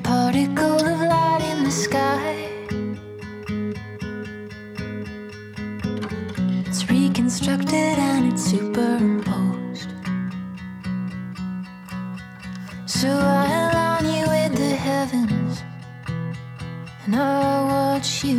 particle of light in the sky. It's reconstructed and it's superimposed. So I align you with the heavens, and I watch you